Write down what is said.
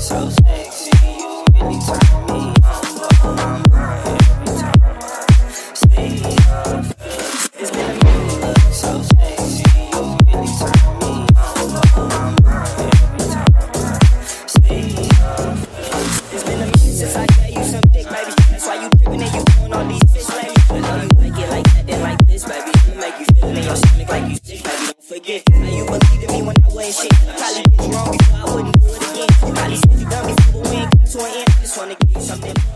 so sexy, you really turn me on every time I see your face. It's been a minute, look so sexy, you really turn me on every time I see your face. It's been a minute since I gave you some dick, baby. That's why you tripping and you doing all these fish, baby. I know you like it like that, then like this, baby. I'ma make you feel it in your stomach like you sick, baby. Don't forget how you believed in me when I wasn't shit. I probably did you wrong before I wouldn't do it again. You probably said you done before, but we ain't come to an end. I just wanna give you something.